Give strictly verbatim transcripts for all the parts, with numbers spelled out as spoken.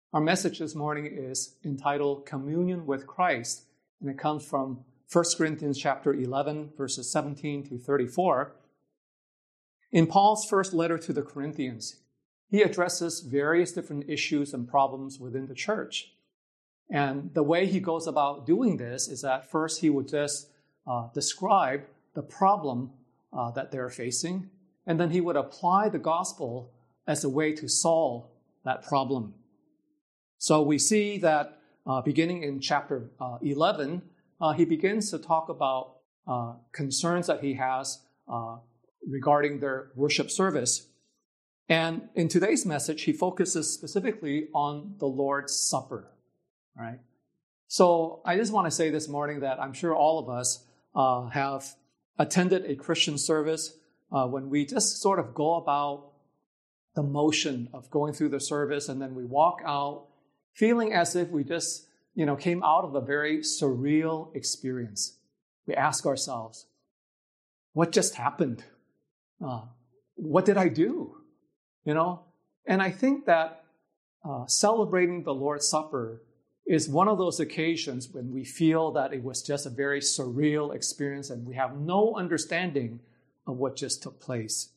Our message this morning is entitled Communion with Christ, and it comes from First Corinthians chapter eleven, verses seventeen to thirty-four. In Paul's first letter to the Corinthians, he addresses various different issues and problems within the church. And the way he goes about doing this is that first he would just uh, describe the problem uh, that they're facing, and then he would apply the gospel as a way to solve that problem. So we see that uh, beginning in chapter uh, eleven, uh, he begins to talk about uh, concerns that he has uh, regarding their worship service. And in today's message, he focuses specifically on the Lord's Supper. All right. So I just want to say this morning that I'm sure all of us uh, have attended a Christian service uh, when we just sort of go about the motion of going through the service, and then we walk out feeling as if we just, you know, came out of a very surreal experience. We ask ourselves, what just happened? Uh, what did I do? You know, and I think that uh, celebrating the Lord's Supper is one of those occasions when we feel that it was just a very surreal experience and we have no understanding of what just took place.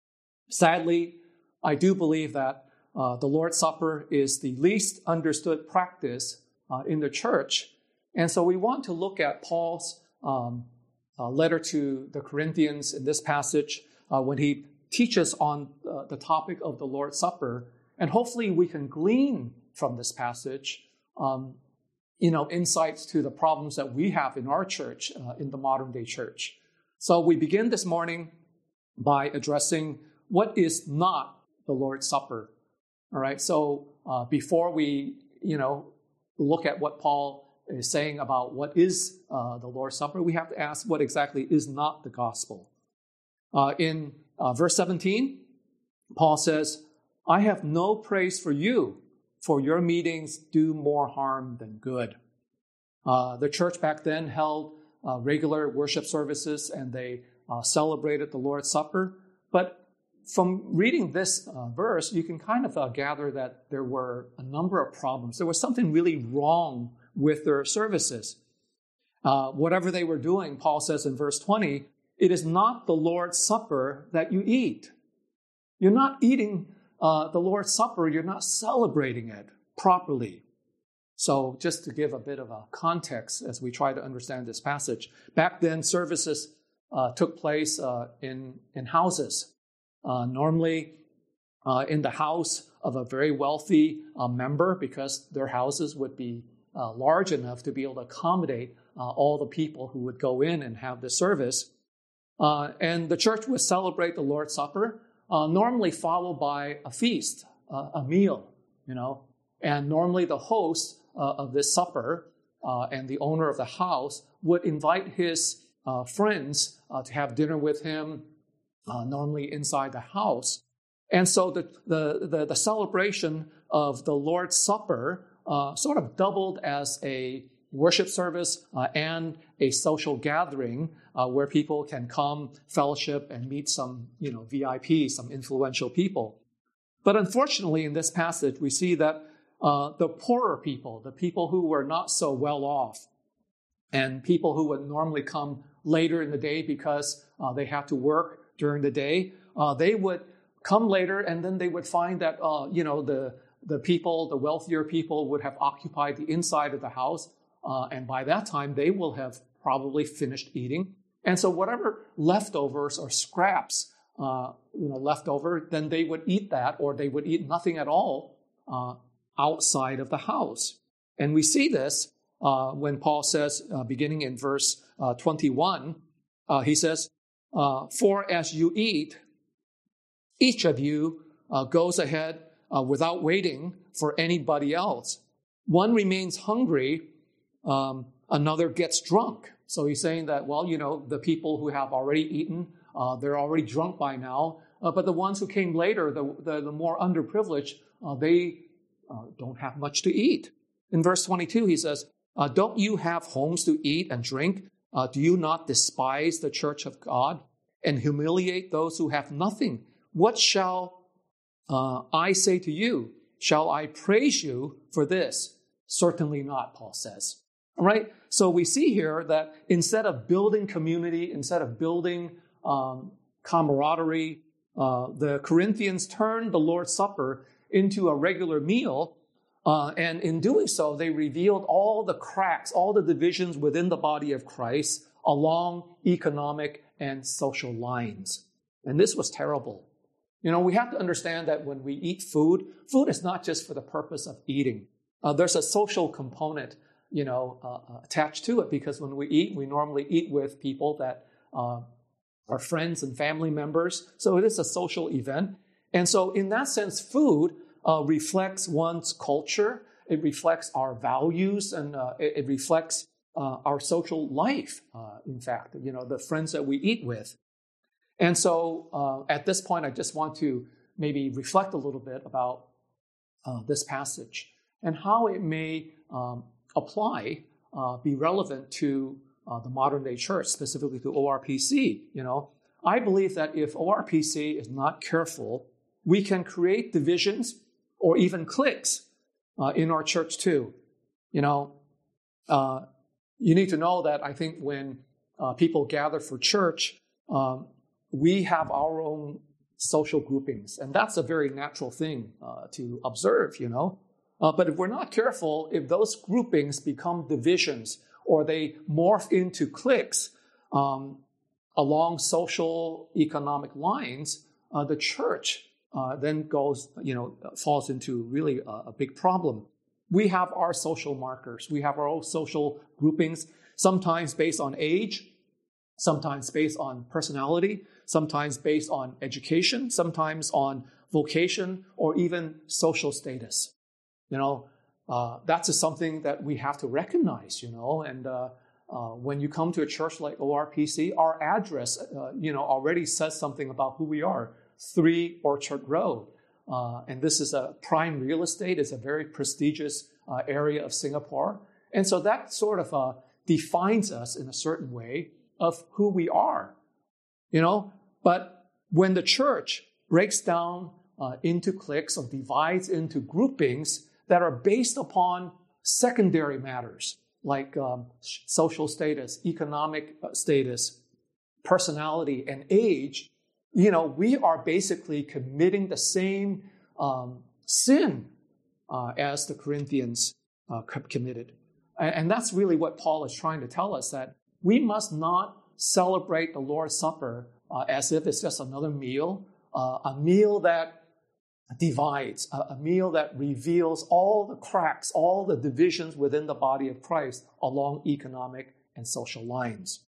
Sadly, I do believe that uh, the Lord's Supper is the least understood practice uh, in the church. And so we want to look at Paul's um, uh, letter to the Corinthians in this passage uh, when he teaches on uh, the topic of the Lord's Supper. And hopefully we can glean from this passage Um, you know, insights to the problems that we have in our church, uh, in the modern day church. So we begin this morning by addressing what is not the Lord's Supper. All right. So uh, before we, you know, look at what Paul is saying about what is uh, the Lord's Supper, we have to ask what exactly is not the gospel. Uh, in uh, verse seventeen, Paul says, "I have no praise for you, for your meetings do more harm than good." Uh, the church back then held uh, regular worship services and they uh, celebrated the Lord's Supper. But from reading this uh, verse, you can kind of uh, gather that there were a number of problems. There was something really wrong with their services. Uh, whatever they were doing, Paul says in verse twenty, "It is not the Lord's Supper that you eat." You're not eating Uh, the Lord's Supper, you're not celebrating it properly. So just to give a bit of a context as we try to understand this passage, back then services uh, took place uh, in, in houses. Uh, normally uh, in the house of a very wealthy uh, member, because their houses would be uh, large enough to be able to accommodate uh, all the people who would go in and have the service. Uh, and the church would celebrate the Lord's Supper, Uh, normally followed by a feast, uh, a meal, you know. And normally the host uh, of this supper uh, and the owner of the house would invite his uh, friends uh, to have dinner with him, uh, normally inside the house. And so the, the, the, the celebration of the Lord's Supper uh, sort of doubled as a worship service uh, and a social gathering uh, where people can come, fellowship, and meet some, you know, V I Ps, some influential people. But unfortunately, in this passage, we see that uh, the poorer people, the people who were not so well off, and people who would normally come later in the day because uh, they had to work during the day, uh, they would come later, and then they would find that, uh, you know, the the people, the wealthier people, would have occupied the inside of the house. Uh, and by that time, they will have probably finished eating. And so whatever leftovers or scraps, uh, you know, left over, then they would eat that, or they would eat nothing at all uh, outside of the house. And we see this uh, when Paul says, uh, beginning in verse uh, twenty-one, uh, he says, uh, "For as you eat, each of you uh, goes ahead uh, without waiting for anybody else. One remains hungry, Um, another gets drunk." So he's saying that, well, you know, the people who have already eaten, uh, they're already drunk by now. Uh, but the ones who came later, the, the, the more underprivileged, uh, they uh, don't have much to eat. In verse twenty-two, he says, uh, "Don't you have homes to eat and drink? Uh, do you not despise the church of God and humiliate those who have nothing? What shall uh, I say to you? Shall I praise you for this? Certainly not, Paul says. All right? So we see here that instead of building community, instead of building um, camaraderie, uh, the Corinthians turned the Lord's Supper into a regular meal. Uh, and in doing so, they revealed all the cracks, all the divisions within the body of Christ along economic and social lines. And this was terrible. You know, we have to understand that when we eat food, food is not just for the purpose of eating. Uh, there's a social component, you know, uh, attached to it, because when we eat, we normally eat with people that uh, are friends and family members. So it is a social event. And so in that sense, food uh, reflects one's culture. It reflects our values, and uh, it, it reflects uh, our social life, uh, in fact, you know, the friends that we eat with. And so uh, at this point, I just want to maybe reflect a little bit about uh, this passage and how it may um, apply, uh, be relevant to uh, the modern day church, specifically to O R P C. You know, I believe that if O R P C is not careful, we can create divisions or even cliques uh, in our church too. You know, uh, you need to know that I think when uh, people gather for church, um, we have our own social groupings, and that's a very natural thing uh, to observe, you know. Uh, but if we're not careful, if those groupings become divisions or they morph into cliques um, along social economic lines, uh, the church uh, then goes, you know, falls into really a, a big problem. We have our social markers. We have our own social groupings, sometimes based on age, sometimes based on personality, sometimes based on education, sometimes on vocation, or even social status. You know, uh, that's just something that we have to recognize, you know, and uh, uh, when you come to a church like O R P C, our address, uh, you know, already says something about who we are. three Orchard Road. Uh, and this is a prime real estate. It's a very prestigious uh, area of Singapore. And so that sort of uh, defines us in a certain way of who we are, you know. But when the church breaks down uh, into cliques or divides into groupings that are based upon secondary matters like um, social status, economic status, personality, and age, you know, we are basically committing the same um, sin uh, as the Corinthians uh, committed. And that's really what Paul is trying to tell us, that we must not celebrate the Lord's Supper uh, as if it's just another meal, uh, a meal that divides, a, a meal that reveals all the cracks, all the divisions within the body of Christ along economic and social lines.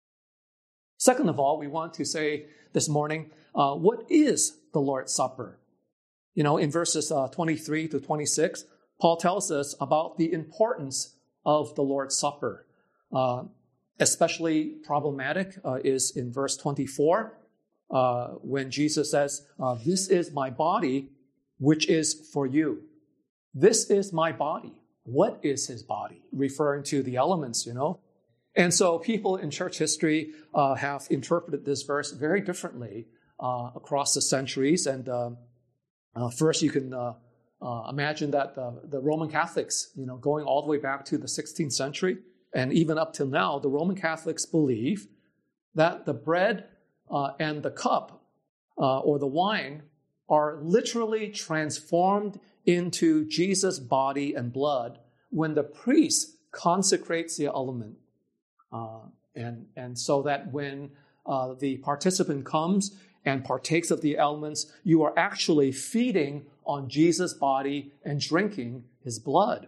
Second of all, we want to say this morning, uh, what is the Lord's Supper? You know, in verses uh, twenty-three to twenty-six, Paul tells us about the importance of the Lord's Supper. Uh, especially problematic uh, is in verse twenty-four, uh, when Jesus says, uh, this is my body, which is for you. This is my body. What is his body? Referring to the elements, you know. And so people in church history uh, have interpreted this verse very differently uh, across the centuries. And uh, uh, first you can uh, uh, imagine that uh, the Roman Catholics, you know, going all the way back to the sixteenth century, and even up till now, the Roman Catholics believe that the bread uh, and the cup uh, or the wine are literally transformed into Jesus' body and blood when the priest consecrates the element. Uh, and, and so that when uh, the participant comes and partakes of the elements, you are actually feeding on Jesus' body and drinking his blood.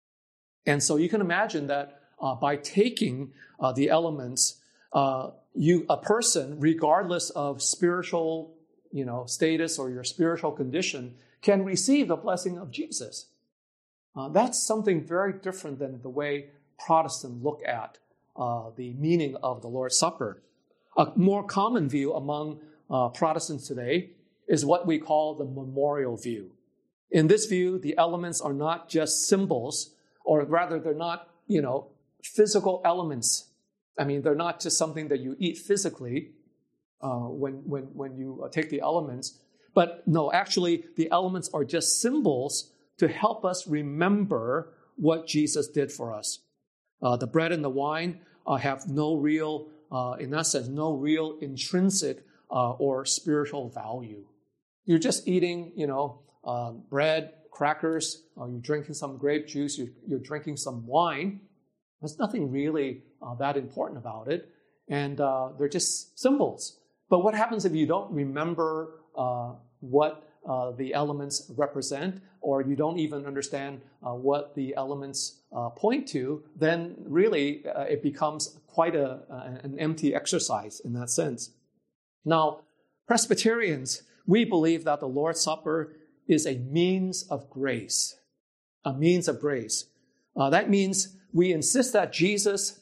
And so you can imagine that uh, by taking uh, the elements, uh, you a person, regardless of spiritual, you know, status or your spiritual condition, can receive the blessing of Jesus. Uh, that's something very different than the way Protestants look at uh, the meaning of the Lord's Supper. A more common view among uh, Protestants today is what we call the memorial view. In this view, the elements are not just symbols, or rather they're not, you know, physical elements. I mean, they're not just something that you eat physically uh, when, when, when you uh, take the elements. But no, actually, the elements are just symbols to help us remember what Jesus did for us. Uh, the bread and the wine uh, have no real, uh, in that sense, no real intrinsic uh, or spiritual value. You're just eating, you know, uh, bread, crackers, uh, you're drinking some grape juice, you're, you're drinking some wine. There's nothing really uh, that important about it. And uh, they're just symbols. But what happens if you don't remember uh, what uh, the elements represent, or you don't even understand uh, what the elements uh, point to? Then really uh, it becomes quite a, uh, an empty exercise in that sense. Now, Presbyterians, we believe that the Lord's Supper is a means of grace, a means of grace. Uh, that means we insist that Jesus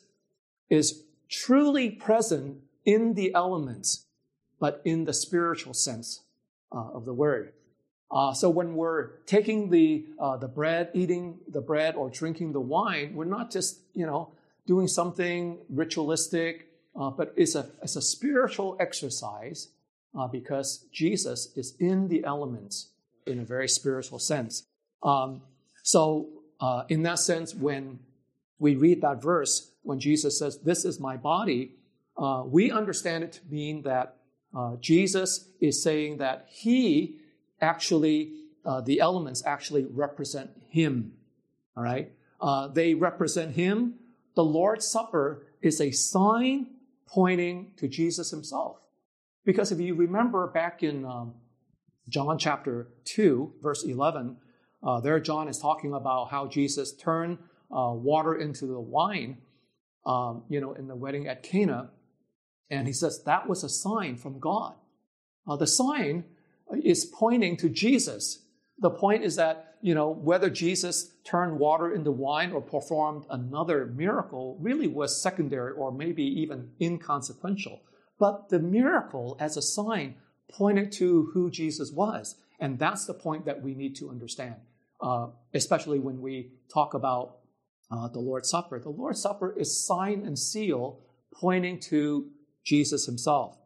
is truly present in the elements, but in the spiritual sense uh, of the word. Uh, so when we're taking the uh, the bread, eating the bread, or drinking the wine, we're not just, you know, doing something ritualistic, uh, but it's a it's a spiritual exercise uh, because Jesus is in the elements in a very spiritual sense. Um, so uh, in that sense, when we read that verse, when Jesus says, "This is my body," uh, we understand it to mean that uh, Jesus is saying that he actually, uh, the elements actually represent him. All right? Uh, they represent him. The Lord's Supper is a sign pointing to Jesus himself. Because if you remember back in um, John chapter two, verse eleven, uh, there John is talking about how Jesus turned uh, water into the wine, um, you know, in the wedding at Cana. And he says that was a sign from God. Uh, the sign is pointing to Jesus. The point is that, you know, whether Jesus turned water into wine or performed another miracle really was secondary or maybe even inconsequential. But the miracle as a sign pointed to who Jesus was. And that's the point that we need to understand, uh, especially when we talk about uh, the Lord's Supper. The Lord's Supper is sign and seal pointing to Jesus himself.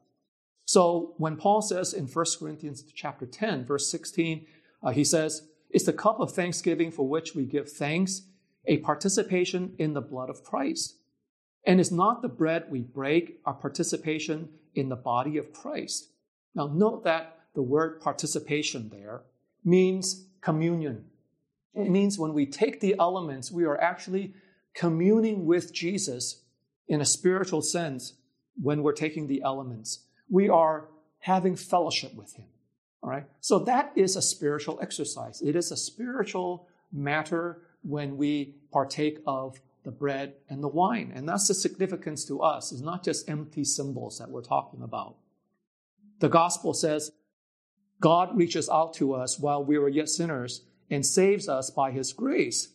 So when Paul says in First Corinthians chapter ten, verse sixteen, uh, he says, "It's the cup of thanksgiving for which we give thanks, a participation in the blood of Christ. And is not the bread we break our participation in the body of Christ?" Now note that the word participation there means communion. It means when we take the elements, we are actually communing with Jesus in a spiritual sense when we're taking the elements. We are having fellowship with him. All right? So that is a spiritual exercise. It is a spiritual matter when we partake of the bread and the wine. And that's the significance to us. It's not just empty symbols that we're talking about. The gospel says, God reaches out to us while we were yet sinners and saves us by his grace.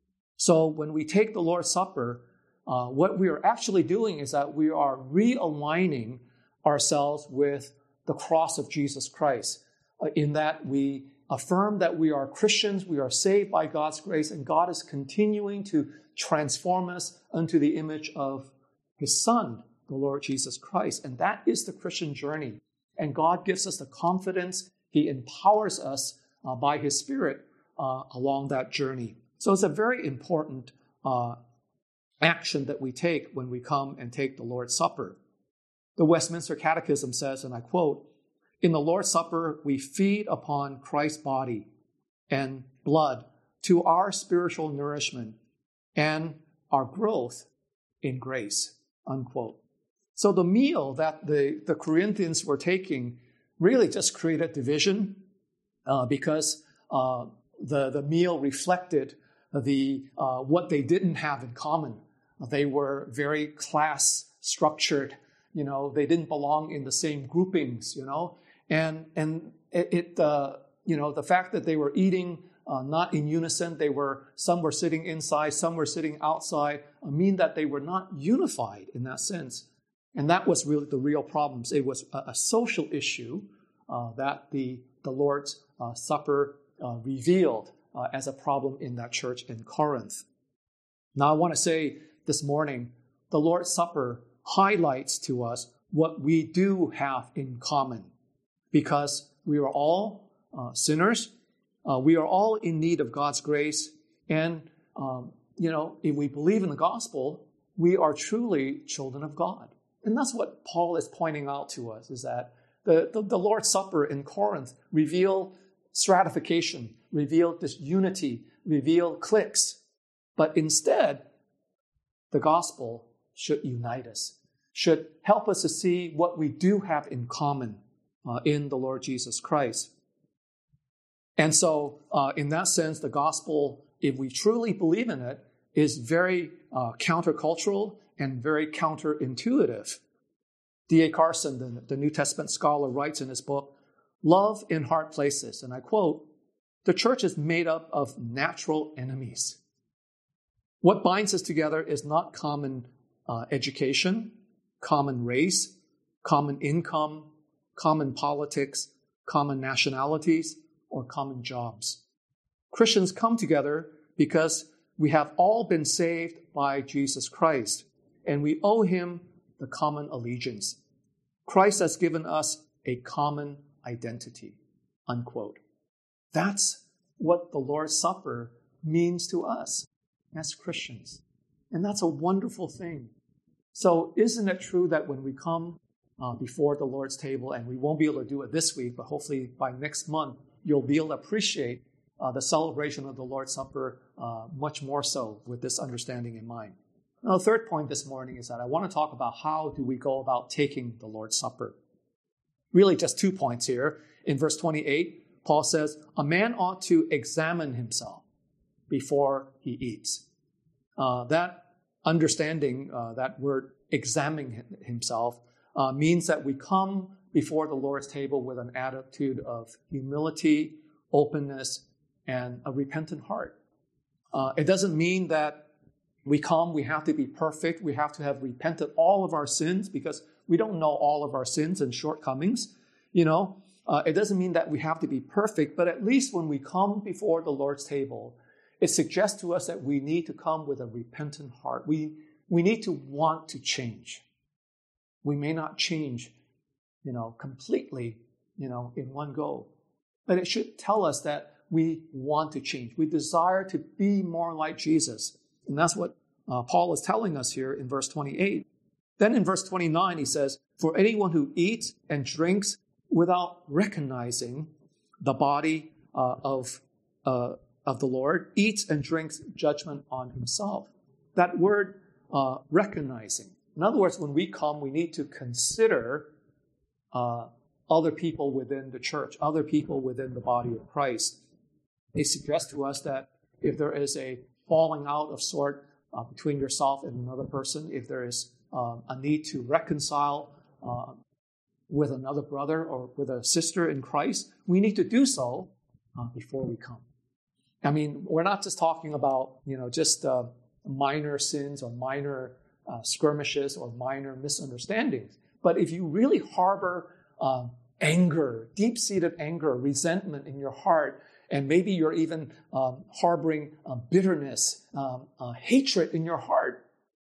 So when we take the Lord's Supper, uh, what we are actually doing is that we are realigning ourselves with the cross of Jesus Christ, uh, in that we affirm that we are Christians, we are saved by God's grace, and God is continuing to transform us unto the image of his Son, the Lord Jesus Christ. And that is the Christian journey. And God gives us the confidence. He empowers us uh, by his Spirit uh, along that journey. So it's a very important uh, action that we take when we come and take the Lord's Supper. The Westminster Catechism says, and I quote, "In the Lord's Supper, we feed upon Christ's body and blood to our spiritual nourishment and our growth in grace," unquote. So the meal that the, the Corinthians were taking really just created division uh, because uh, the, the meal reflected the uh, what they didn't have in common. They were very class structured. You know, they didn't belong in the same groupings, you know. And and it, it uh, you know, the fact that they were eating uh, not in unison, they were, some were sitting inside, some were sitting outside, uh, mean that they were not unified in that sense. And that was really the real problems. It was a, a social issue uh, that the, the Lord's uh, Supper uh, revealed uh, as a problem in that church in Corinth. Now I want to say this morning, the Lord's Supper highlights to us what we do have in common, because we are all uh, sinners. Uh, we are all in need of God's grace. And, um, you know, if we believe in the gospel, we are truly children of God. And that's what Paul is pointing out to us, is that the, the, the Lord's Supper in Corinth revealed stratification, revealed disunity, revealed cliques. But instead, the gospel should unite us, should help us to see what we do have in common uh, in the Lord Jesus Christ. And so, uh, in that sense, the gospel, if we truly believe in it, is very uh, countercultural and very counterintuitive. D A Carson, the, the New Testament scholar, writes in his book, "Love in hard places," and I quote, "The church is made up of natural enemies. What binds us together is not common uh, education, common race, common income, common politics, common nationalities, or common jobs. Christians come together because we have all been saved by Jesus Christ, and we owe him the common allegiance. Christ has given us a common identity," unquote. That's what the Lord's Supper means to us as Christians. And that's a wonderful thing. So isn't it true that when we come uh, before the Lord's table, and we won't be able to do it this week, but hopefully by next month, you'll be able to appreciate uh, the celebration of the Lord's Supper uh, much more so with this understanding in mind. Now, the third point this morning is that I want to talk about how do we go about taking the Lord's Supper. Really just two points here. In verse twenty-eight, Paul says, a man ought to examine himself before he eats. Uh, that understanding, uh, that word examining himself, uh, means that we come before the Lord's table with an attitude of humility, openness, and a repentant heart. Uh, it doesn't mean that we come, we have to be perfect, we have to have repented all of our sins, because we don't know all of our sins and shortcomings. You know, uh, it doesn't mean that we have to be perfect, but at least when we come before the Lord's table, it suggests to us that we need to come with a repentant heart. We, we need to want to change. We may not change, you know, completely, you know, in one go, but it should tell us that we want to change. We desire to be more like Jesus. And that's what uh, Paul is telling us here in verse twenty-eight. Then in verse twenty-nine, he says, for anyone who eats and drinks without recognizing the body uh, of, uh, of the Lord eats and drinks judgment on himself. That word, uh, recognizing. In other words, when we come, we need to consider uh, other people within the church, other people within the body of Christ. They suggest to us that if there is a falling out of sort uh, between yourself and another person, if there is uh, a need to reconcile uh, with another brother or with a sister in Christ, we need to do so uh, before we come. I mean, we're not just talking about, you know, just uh, minor sins or minor uh, skirmishes or minor misunderstandings. But if you really harbor uh, anger, deep-seated anger, resentment in your heart, and maybe you're even um, harboring uh, bitterness, um, uh, hatred in your heart,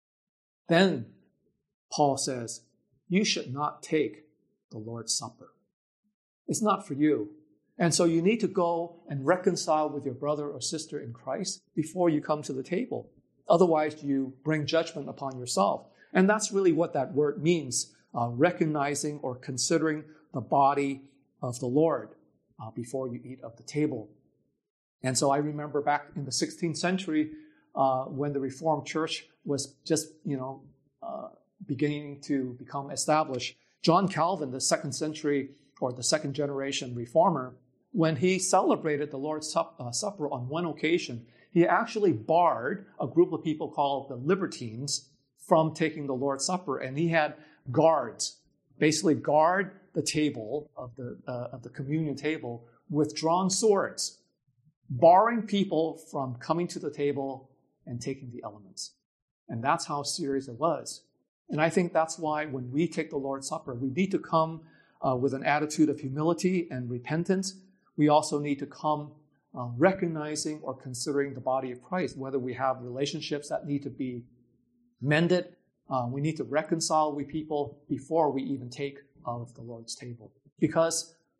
then Paul says, you should not take the Lord's Supper. It's not for you. And so you need to go and reconcile with your brother or sister in Christ before you come to the table. Otherwise, you bring judgment upon yourself. And that's really what that word means, uh, recognizing or considering the body of the Lord uh, before you eat of the table. And so I remember back in the sixteenth century, uh, when the Reformed Church was just, you know, uh, beginning to become established, John Calvin, the second century or the second generation reformer, when he celebrated the Lord's Supper on one occasion, he actually barred a group of people called the Libertines from taking the Lord's Supper, and he had guards basically guard the table of the uh, of the communion table with drawn swords, barring people from coming to the table and taking the elements. And that's how serious it was. And I think that's why when we take the Lord's Supper, we need to come uh, with an attitude of humility and repentance. We also need to come uh, recognizing or considering the body of Christ, whether we have relationships that need to be mended. Uh, we need to reconcile with people before we even take of the Lord's table. Because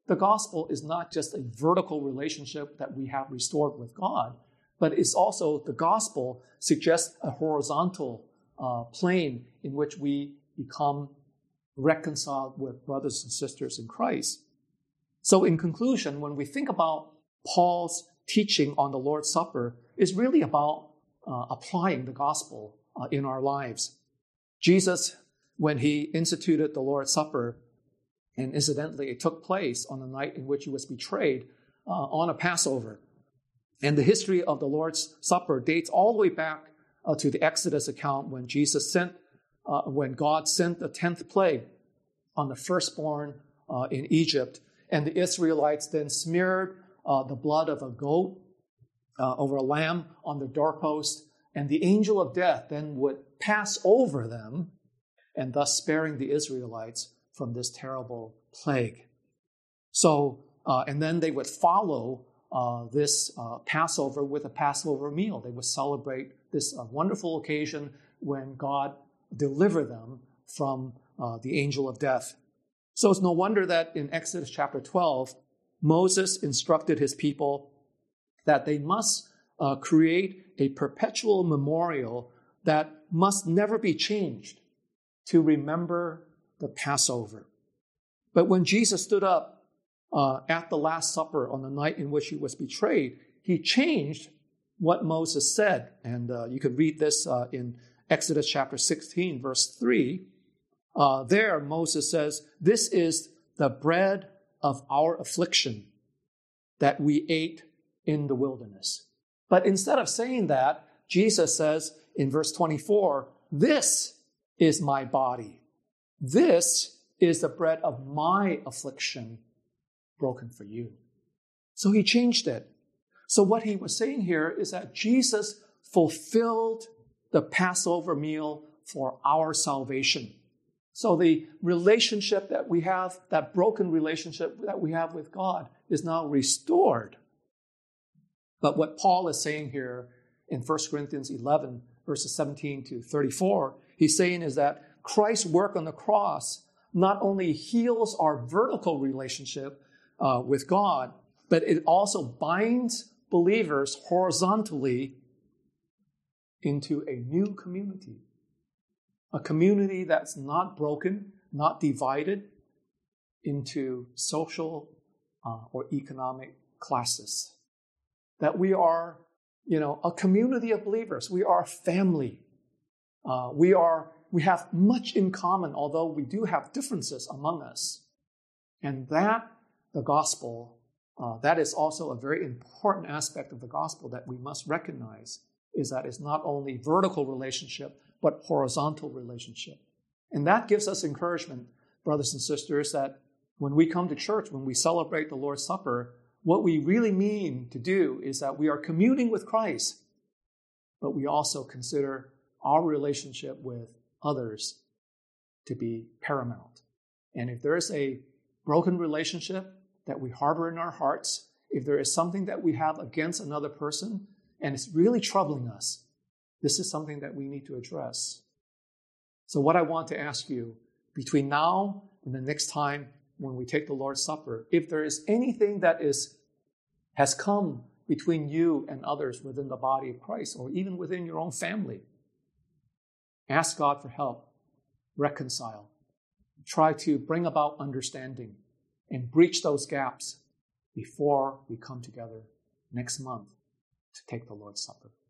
the gospel is not just a vertical relationship that we have restored with God, but it's also, the gospel suggests a horizontal uh, plane in which we become reconciled with brothers and sisters in Christ. So in conclusion, when we think about Paul's teaching on the Lord's Supper, it's really about uh, applying the gospel uh, in our lives. Jesus, when he instituted the Lord's Supper, and incidentally, it took place on the night in which he was betrayed uh, on a Passover. And the history of the Lord's Supper dates all the way back uh, to the Exodus account when Jesus sent, uh, when God sent the tenth plague on the firstborn uh, in Egypt. And the Israelites then smeared uh, the blood of a goat uh, over a lamb on the doorpost. And the angel of death then would pass over them, and thus sparing the Israelites from this terrible plague. So, uh, and then they would follow uh, this uh, Passover with a Passover meal. They would celebrate this uh, wonderful occasion when God delivered them from uh, the angel of death. So it's no wonder that in Exodus chapter twelve, Moses instructed his people that they must uh, create a perpetual memorial that must never be changed to remember the Passover. But when Jesus stood up uh, at the Last Supper on the night in which he was betrayed, he changed what Moses said. And uh, you can read this uh, in Exodus chapter sixteen, verse three. Uh, there, Moses says, "This is the bread of our affliction that we ate in the wilderness." But instead of saying that, Jesus says in verse twenty-four, "This is my body. This is the bread of my affliction broken for you." So he changed it. So what he was saying here is that Jesus fulfilled the Passover meal for our salvation. So the relationship that we have, that broken relationship that we have with God, is now restored. But what Paul is saying here in First Corinthians eleven, verses seventeen to thirty-four, he's saying is that Christ's work on the cross not only heals our vertical relationship uh, with God, but it also binds believers horizontally into a new community. A community that's not broken, not divided into social uh, or economic classes. That we are, you know, a community of believers. We are a family. Uh, we are, we have much in common, although we do have differences among us. And that, the gospel, uh, that is also a very important aspect of the gospel that we must recognize, is that it's not only vertical relationship, but horizontal relationship. And that gives us encouragement, brothers and sisters, that when we come to church, when we celebrate the Lord's Supper, what we really mean to do is that we are communing with Christ, but we also consider our relationship with others to be paramount. And if there is a broken relationship that we harbor in our hearts, if there is something that we have against another person, and it's really troubling us, this is something that we need to address. So what I want to ask you, between now and the next time when we take the Lord's Supper, if there is anything that is has come between you and others within the body of Christ, or even within your own family, ask God for help, reconcile, try to bring about understanding, and breach those gaps before we come together next month to take the Lord's Supper.